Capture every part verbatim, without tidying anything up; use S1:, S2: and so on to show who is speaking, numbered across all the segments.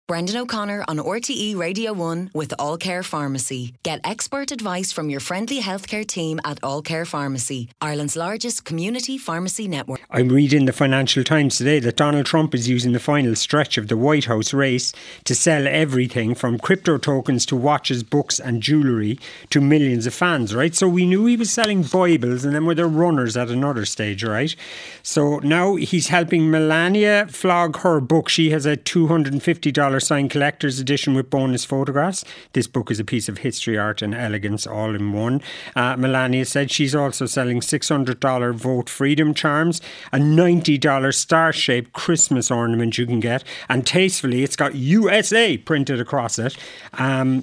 S1: Brendan O'Connor on R T E Radio one with All Care Pharmacy. Get expert advice from your friendly healthcare team at All Care Pharmacy, Ireland's largest community pharmacy network.
S2: I'm reading the Financial Times today that Donald Trump is using the final stretch of the White House race to sell everything from crypto tokens to watches, books and jewellery to millions of fans, right? So we knew he was selling Bibles, and then were there runners at another stage, right? So now he's helping Melania flog her book. She has a two hundred fifty dollars signed collector's edition with bonus photographs. This book is a piece of history, art and elegance all in one. Uh, Melania said she's also selling six hundred dollars Vote Freedom charms, a ninety dollars star-shaped Christmas ornament you can get, and tastefully it's got U S A printed across it. Um,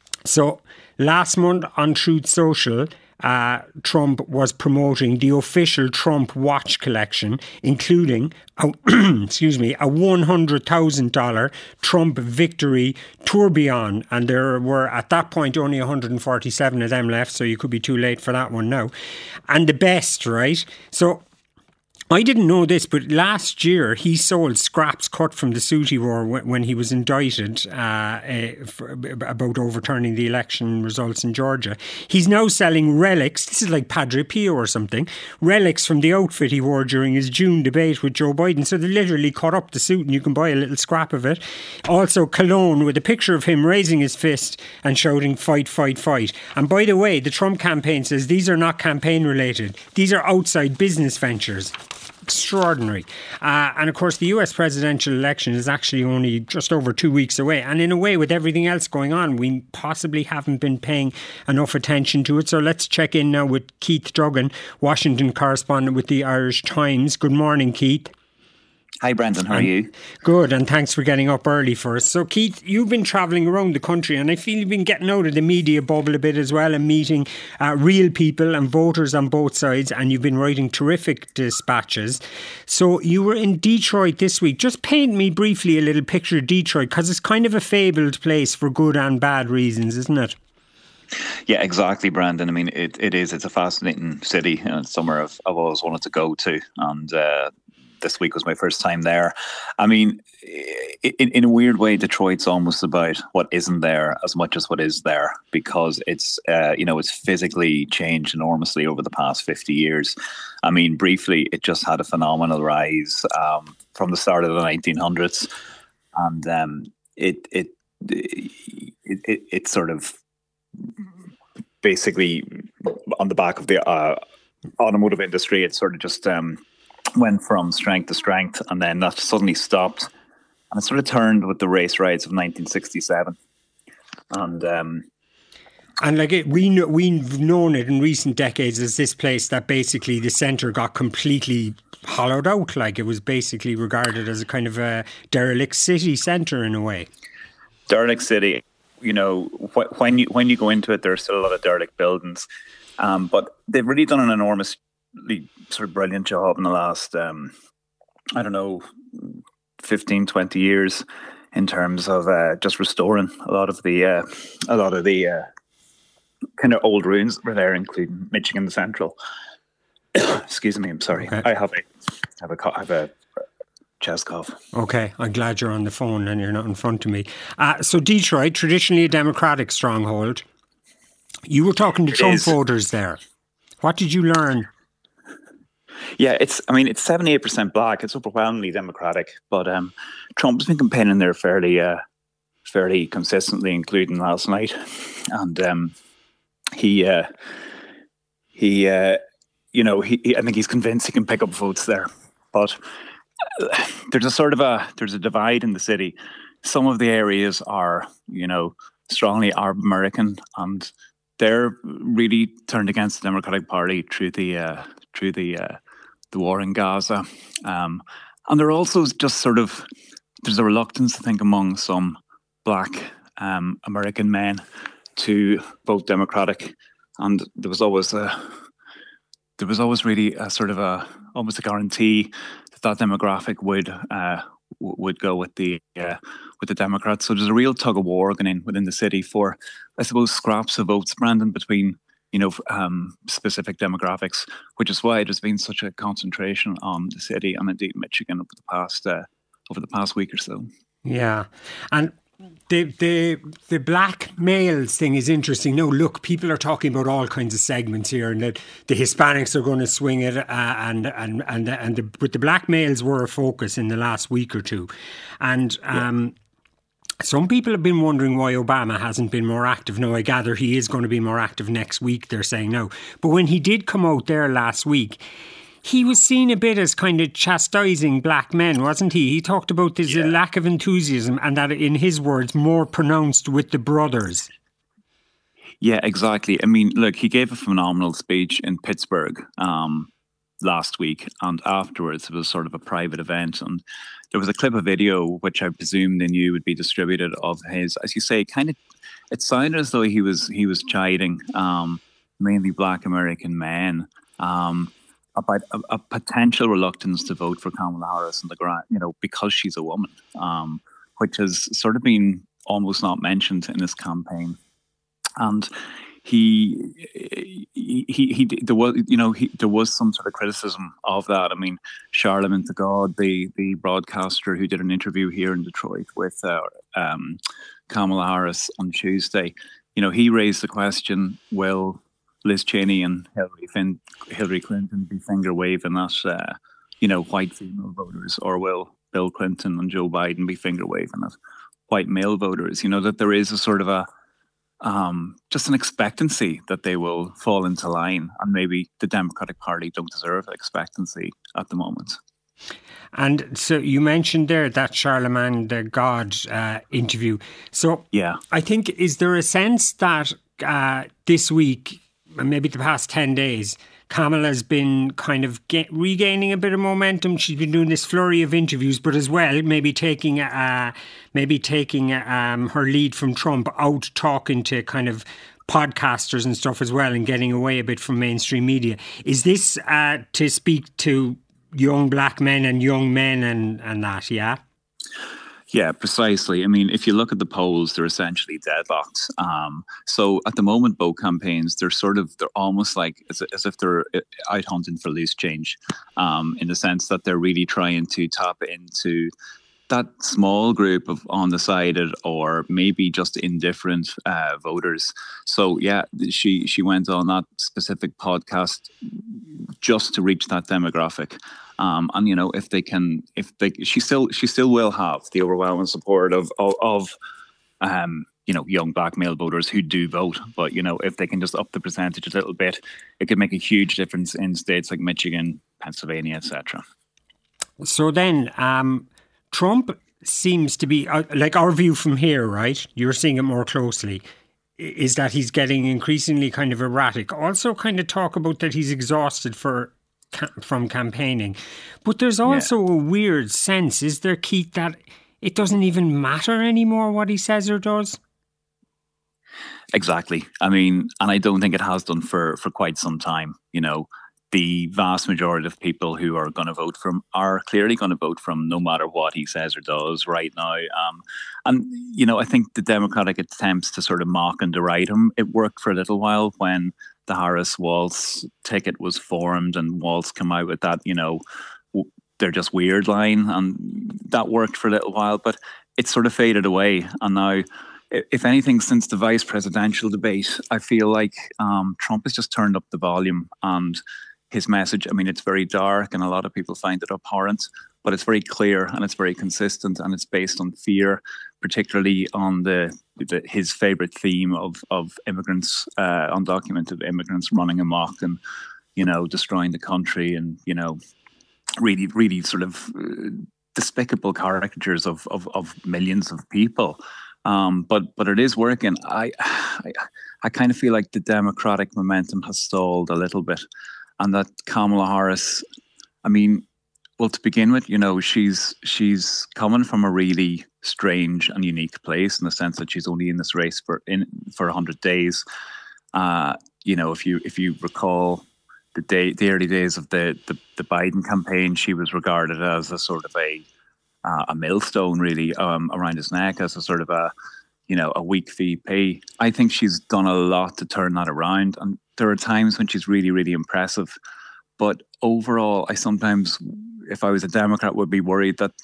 S2: so last month on Truth Social, Uh, Trump was promoting the official Trump watch collection, including a, excuse me, a one hundred thousand dollars Trump Victory Tourbillon. And there were, at that point, only one hundred forty-seven of them left, so you could be too late for that one now. And the best, right? So I didn't know this, but last year he sold scraps cut from the suit he wore when he was indicted uh, uh, for, about overturning the election results in Georgia. He's now selling relics. This is like Padre Pio or something. Relics from the outfit he wore during his June debate with Joe Biden. So they literally cut up the suit and you can buy a little scrap of it. Also cologne with a picture of him raising his fist and shouting, "Fight, fight, fight." And by the way, the Trump campaign says these are not campaign related. These are outside business ventures. Extraordinary. Uh, and of course, the U S presidential election is actually only just over two weeks away. And in a way, with everything else going on, we possibly haven't been paying enough attention to it. So let's check in now with Keith Duggan, Washington correspondent with the Irish Times. Good morning, Keith.
S3: Hi, Brendan. How are you?
S2: Good, and thanks for getting up early for us. So, Keith, you've been travelling around the country, and I feel you've been getting out of the media bubble a bit as well and meeting uh, real people and voters on both sides, and you've been writing terrific dispatches. So, you were in Detroit this week. Just paint me briefly a little picture of Detroit, because it's kind of a fabled place for good and bad reasons, isn't it?
S3: Yeah, exactly, Brandon. I mean, it, it is. It's a fascinating city, and it's somewhere I've, I've always wanted to go to. And uh, this week was my first time there. I mean, in, in a weird way, Detroit's almost about what isn't there as much as what is there, because it's, uh, you know, it's physically changed enormously over the past fifty years. I mean, briefly, it just had a phenomenal rise um, from the start of the nineteen hundreds. And um, it, it, it, it, it sort of basically on the back of the uh, automotive industry, it sort of just um, went from strength to strength, and then that suddenly stopped, and it sort of turned with the race riots of nineteen sixty-seven. And um,
S2: and like it, we know, we've known it in recent decades as this place that basically the centre got completely hollowed out. Like it was basically regarded as a kind of a derelict city centre in a way.
S3: Derelict city. You know, wh- when you when you go into it, there are still a lot of derelict buildings, um, but they've really done an enormous sort of brilliant job in the last, um, I don't know, fifteen, twenty years in terms of uh, just restoring a lot of the, uh, a lot of the uh, kind of old ruins that were there, including Michigan Central. Excuse me, I'm sorry. Okay. I have a, I have a, I have a chest cough.
S2: Okay, I'm glad you're on the phone and you're not in front of me. Uh, so Detroit, traditionally a Democratic stronghold. You were talking to it Trump is. voters there. What did you learn?
S3: Yeah, it's. I mean, it's seventy-eight percent black. It's overwhelmingly Democratic, but um, Trump's been campaigning there fairly, uh, fairly consistently, including last night, and um, he, uh, he, uh, you know, he, he. I think he's convinced he can pick up votes there, but uh, there's a sort of a there's a divide in the city. Some of the areas are, you know, strongly Arab American, and they're really turned against the Democratic Party through the uh, through the. Uh, the war in Gaza. Um, and there also just sort of, there's a reluctance, I think, among some black um, American men to vote Democratic. And there was always a, there was always really a sort of a, almost a guarantee that that demographic would uh, w- would go with the uh, with the Democrats. So there's a real tug of war going in within the city for, I suppose, scraps of votes, Brandon, between you know, um, specific demographics, which is why there's been such a concentration on the city and indeed Michigan over the past uh, over the past week or so.
S2: Yeah. And the the the black males thing is interesting. No, look, people are talking about all kinds of segments here, and that the Hispanics are going to swing it, uh, and and and and the, but the black males were a focus in the last week or two, and um, yeah. Some people have been wondering why Obama hasn't been more active. Now, I gather he is going to be more active next week, they're saying now. But when he did come out there last week, he was seen a bit as kind of chastising black men, wasn't he? He talked about this yeah. lack of enthusiasm, and that, in his words, more pronounced with the brothers.
S3: Yeah, exactly. I mean, look, he gave a phenomenal speech in Pittsburgh um, last week, and afterwards it was sort of a private event, and there was a clip of video which I presume they knew would be distributed of his, as you say, kind of, it sounded as though he was he was chiding um, mainly black American men um, about a, a potential reluctance to vote for Kamala Harris in the ground, you know, because she's a woman, um, which has sort of been almost not mentioned in this campaign. And he, he, he, he, there was, you know, he, there was some sort of criticism of that. I mean, Charlamagne tha God, the the broadcaster who did an interview here in Detroit with uh, um, Kamala Harris on Tuesday, you know, he raised the question: will Liz Cheney and Hillary, Finn, Hillary Clinton be finger waving at, uh, you know, white female voters, or will Bill Clinton and Joe Biden be finger waving at white male voters? You know, that there is a sort of a Um, just an expectancy that they will fall into line, and maybe the Democratic Party don't deserve expectancy at the moment.
S2: And so you mentioned there that Charlamagne tha God uh, interview. So
S3: yeah,
S2: I think, is there a sense that uh, this week, maybe the past ten days, Kamala's been kind of get, regaining a bit of momentum? She's been doing this flurry of interviews, but as well, maybe taking uh, maybe taking um, her lead from Trump, out talking to kind of podcasters and stuff as well, and getting away a bit from mainstream media. Is this uh, to speak to young black men and young men and, and that, yeah?
S3: Yeah, precisely. I mean, if you look at the polls, they're essentially deadlocked. Um, so at the moment, both campaigns, they're sort of, they're almost like as, as if they're out hunting for loose change, um, in the sense that they're really trying to tap into that small group of undecided or maybe just indifferent uh, voters. So yeah, she she went on that specific podcast just to reach that demographic. Um, and you know, if they can, if they, she still, she still will have the overwhelming support of of, of um, you know, young black male voters who do vote. But you know, if they can just up the percentage a little bit, it could make a huge difference in states like Michigan, Pennsylvania, et cetera.
S2: So then, um, Trump seems to be uh, like our view from here, right? You're seeing it more closely. Is that he's getting increasingly kind of erratic. Also, kind of talk about that he's exhausted for. from campaigning. But there's also yeah. a weird sense, is there, Keith, that it doesn't even matter anymore what he says or does?
S3: Exactly. I mean, and I don't think it has done for, for quite some time. You know, the vast majority of people who are going to vote for him are clearly going to vote for him no matter what he says or does right now. Um, and, you know, I think the Democratic attempts to sort of mock and deride him, it worked for a little while when the Harris-Walz ticket was formed and Walz came out with that, you know, they're just weird line, and that worked for a little while, but it sort of faded away. And now, if anything, since the vice presidential debate, I feel like um, Trump has just turned up the volume, and his message, I mean, it's very dark and a lot of people find it abhorrent, but it's very clear and it's very consistent, and it's based on fear, particularly on the, the his favorite theme of of immigrants, uh, undocumented immigrants running amok and, you know, destroying the country, and, you know, really, really sort of uh, despicable caricatures of, of of millions of people. Um, but but it is working. I, I I kind of feel like the Democratic momentum has stalled a little bit, and that Kamala Harris, I mean, well, to begin with, you know, she's she's coming from a really strange and unique place in the sense that she's only in this race for in for a hundred days. Uh, you know, if you if you recall the day the early days of the, the the Biden campaign, she was regarded as a sort of a uh, a millstone, really, um, around his neck, as a sort of a, you know, a weak V P. I think she's done a lot to turn that around, and there are times when she's really, really impressive. But overall, I sometimes, if I was a Democrat, would be worried that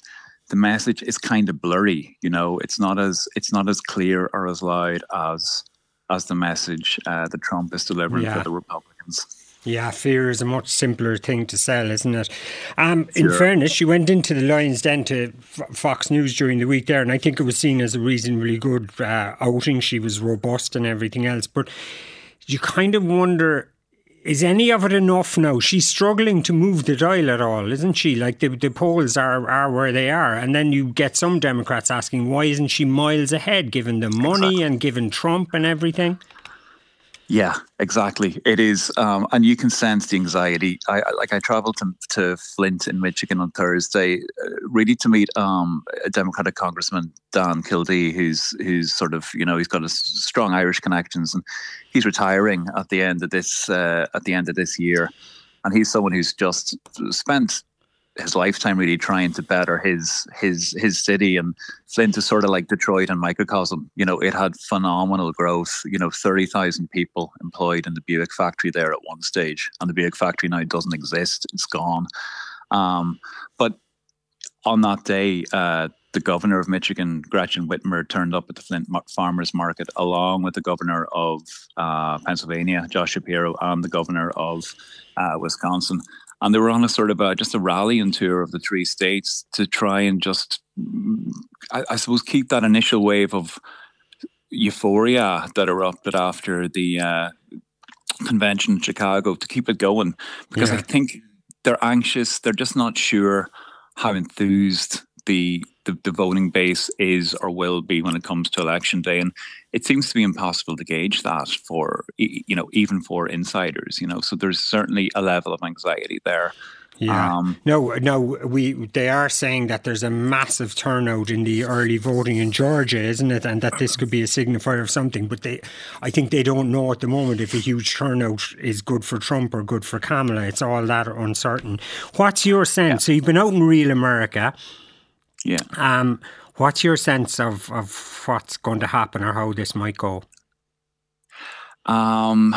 S3: the message is kind of blurry. You know, it's not as it's not as clear or as loud as as the message uh, that Trump is delivering yeah. for the Republicans.
S2: Yeah, fear is a much simpler thing to sell, isn't it? Um, in sure. fairness, she went into the Lion's Den to F- Fox News during the week there, and I think it was seen as a reasonably good uh, outing. She was robust and everything else. But you kind of wonder, is any of it enough now? She's struggling to move the dial at all, isn't she? Like the, the polls are, are where they are. And then you get some Democrats asking, why isn't she miles ahead, given the money exactly. and given Trump and everything?
S3: Yeah, exactly. It is, um, and you can sense the anxiety. I, I like I travelled to, to Flint in Michigan on Thursday, uh, really to meet um, a Democratic Congressman, Dan Kildee, who's who's sort of you know he's got a strong Irish connections, and he's retiring at the end of this uh, at the end of this year, and he's someone who's just spent his lifetime really trying to better his his his city. And Flint is sort of like Detroit and microcosm. You know, it had phenomenal growth. You know, thirty thousand people employed in the Buick factory there at one stage, and the Buick factory now doesn't exist; it's gone. Um, but on that day, uh, the governor of Michigan, Gretchen Whitmer, turned up at the Flint Farmers Market, along with the governor of uh, Pennsylvania, Josh Shapiro, and the governor of uh, Wisconsin. And they were on a sort of a, just a rallying tour of the three states to try and just, I, I suppose, keep that initial wave of euphoria that erupted after the uh, convention in Chicago, to keep it going. Because yeah. I think they're anxious. They're just not sure how enthused the, the the voting base is or will be when it comes to election day. And it seems to be impossible to gauge that for, you know, even for insiders, you know, so there's certainly a level of anxiety there.
S2: Yeah. Um, no, no, we they are saying that there's a massive turnout in the early voting in Georgia, isn't it? And that this could be a signifier of something. But they, I think they don't know at the moment if a huge turnout is good for Trump or good for Kamala. It's all that uncertain. What's your sense? Yeah. So you've been out in real America.
S3: Yeah.
S2: Um, what's your sense of, of what's going to happen or how this might go?
S3: Um,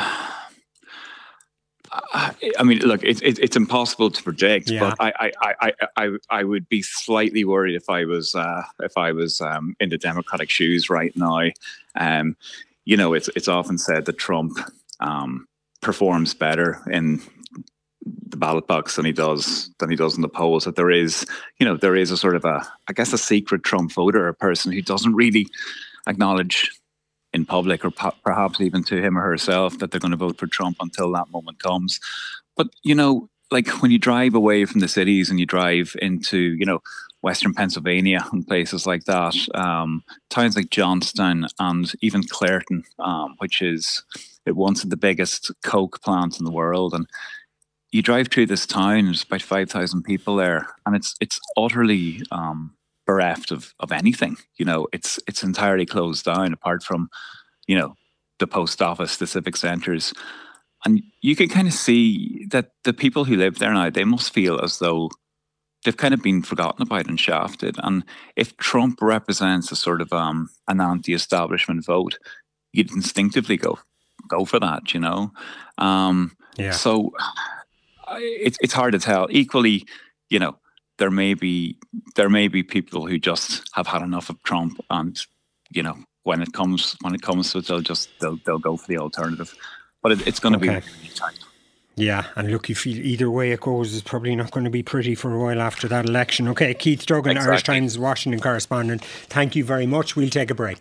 S3: I, I mean, look, it's it, it's impossible to predict, yeah. but I, I, I, I, I would be slightly worried if I was uh, if I was um, in the Democratic shoes right now. Um, you know, it's it's often said that Trump um, performs better in the ballot box than he does than he does in the polls. That there is, you know, there is a sort of a, I guess, a secret Trump voter, a person who doesn't really acknowledge in public, or po- perhaps even to him or herself, that they're going to vote for Trump until that moment comes. But you know, like when you drive away from the cities and you drive into, you know, Western Pennsylvania and places like that, um, towns like Johnstown and even Clairton, um, which is it once the biggest coke plant in the world, and you drive through this town, there's about five thousand people there, and it's it's utterly um, bereft of, of anything. You know, it's it's entirely closed down, apart from, you know, the post office, the civic centres. And you can kind of see that the people who live there now, they must feel as though they've kind of been forgotten about and shafted. And if Trump represents a sort of um, an anti-establishment vote, you'd instinctively go go for that, you know? Um,
S2: yeah.
S3: So it's it's hard to tell. Equally, you know, there may be there may be people who just have had enough of Trump, and you know, when it comes when it comes to it, they'll just they'll they'll go for the alternative. But it, it's going to okay. be really tight.
S2: Yeah, and look, you feel either way it goes, it's probably not going to be pretty for a while after that election. Okay, Keith Duggan, exactly. Irish Times Washington correspondent. Thank you very much. We'll take a break.